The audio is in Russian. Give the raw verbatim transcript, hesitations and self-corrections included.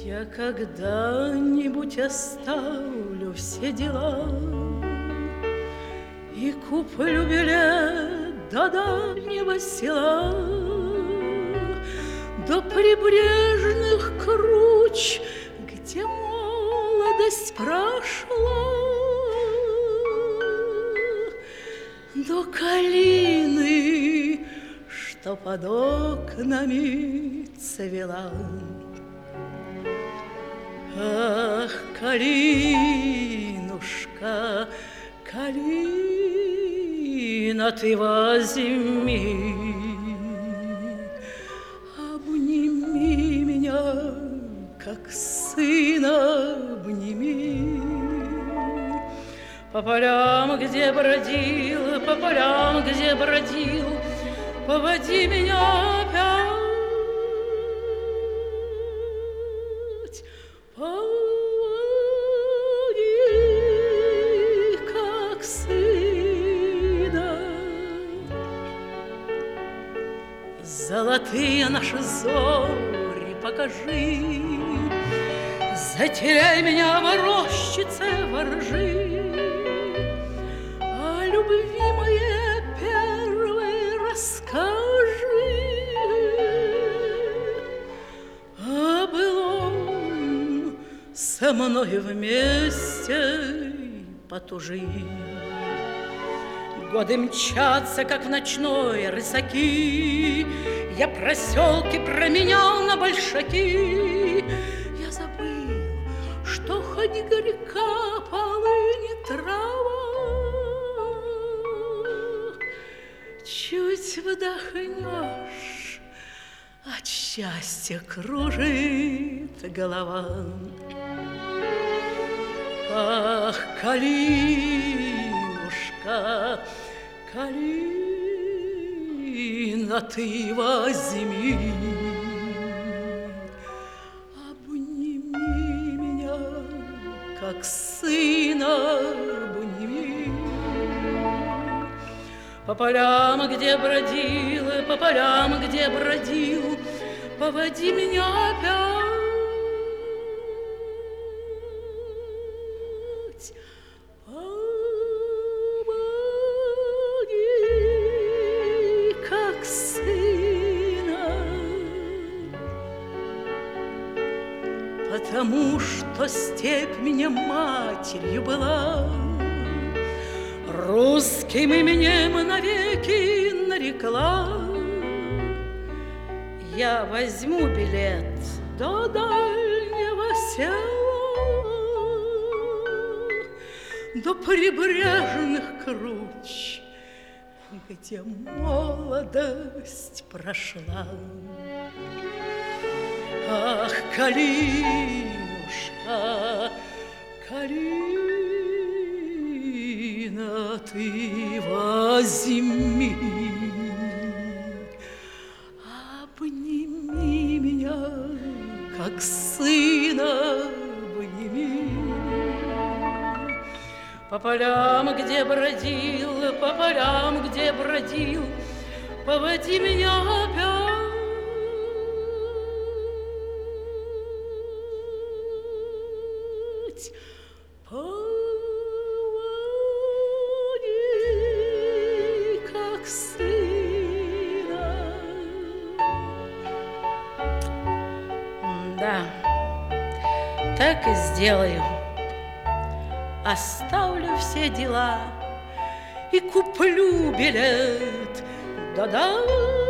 Я когда-нибудь оставлю все дела и куплю билет до дальнего села, до прибрежных круч, где молодость прошла, до калины, что под окнами цвела. Ах, калинушка, калина, ты возьми, обними меня, как сына обними. По полям, где бродил, по полям, где бродил, поводи меня опять. Поводи, как сына. Золотые наши зори покажи, затеряй меня в рощице воржи. О любви моей первой расскажи, о былом со мной вместе потужи. Годы мчатся, как в ночной рысаки, я проселки променял на большаки. Я забыл, что хоть горька полынь трава, чуть вдохнешь, от счастья кружит голова. Ах, калинушка, калина, ты возьми, обними меня, как сына обними. По полям, где бродил, по полям, где бродил, поводи меня опять. Поводи, как сына. Потому что степь меня матерью была, русским именем навеки нарекла. Я возьму билет до дальнего села, до прибрежных круч, где молодость прошла. Ах, калинушка, калина, ты возьми, обними меня, как сына обними. По полям, где бродил, по полям, где бродил, поводи меня опять. Поводи, как сына. Да, так и сделаю. Оставлю все дела и куплю билет. Да-да.